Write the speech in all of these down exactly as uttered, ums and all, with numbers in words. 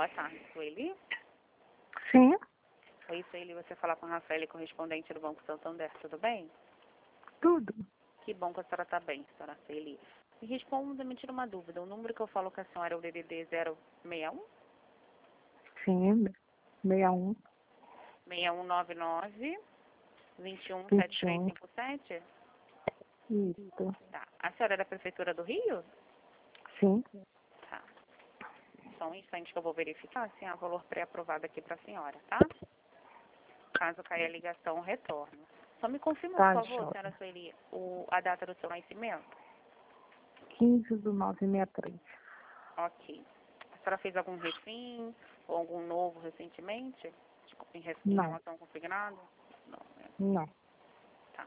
Boa tarde, Sueli. Sim, Oi, Sueli, você fala com a Rafaela, correspondente do Banco Santander, tudo bem? tudo. Que bom que a senhora está bem, senhora Sueli. Me responda, me tira uma dúvida. O número que eu falo com a senhora é o D D D zero seis um? Sim, sessenta e um, seis um nove nove, dois um sete vinte e três um. cinco sete? Isso. Tá. A senhora é da Prefeitura do Rio? Sim, Tá. Só um instante que eu vou verificar se há valor pré-aprovado aqui para a senhora, tá? Caso caia a ligação, retorno. Só me confirma, tá, por favor, Jota. senhora Sueli, o, a data do seu nascimento? quinze do nove sessenta e três. Ok. A senhora fez algum refim ou algum novo recentemente? Em, re- em Não, relação ao consignado? Não, né? não. Tá.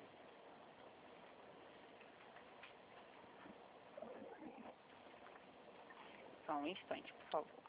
Só um instante, por favor.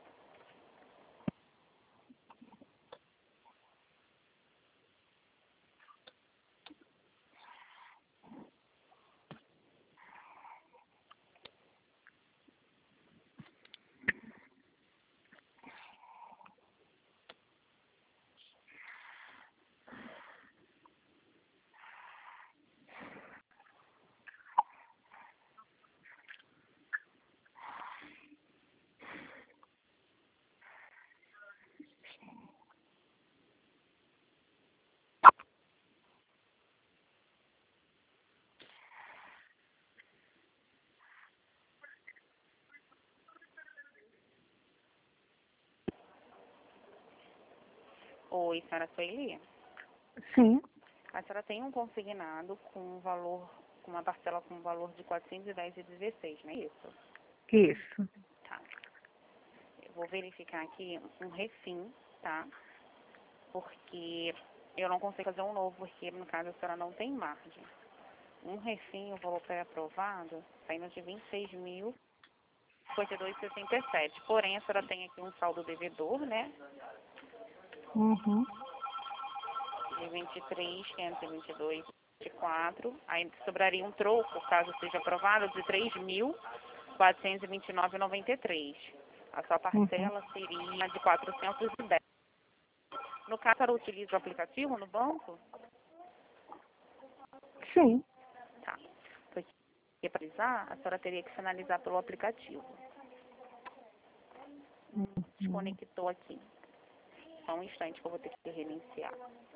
Oi, senhora Sueli. Sim, A senhora tem um consignado com um valor, com uma parcela com um valor de quatrocentos e dez reais e dezesseis, não é isso? isso. Tá. Eu vou verificar aqui um refim, tá? Porque eu não consigo fazer um novo, porque no caso a senhora não tem margem. Um refim, o valor pré-aprovado, está indo de vinte e seis mil, cinquenta e dois reais e sessenta e sete. Porém, a senhora tem aqui um saldo devedor, né? Uhum. De vinte e três mil, quinhentos e vinte e dois reais e vinte e quatro centavos. Aí sobraria um troco, caso seja aprovado, de três mil, quatrocentos e vinte e nove reais e noventa e três centavos. A sua Uhum. parcela seria de quatrocentos e dez reais. No caso, a senhora utiliza o aplicativo no banco? Sim. Tá. Porque para finalizar, a senhora teria que finalizar pelo aplicativo. Hum, Uhum. desconectou aqui. Só um instante que eu vou ter que reiniciar.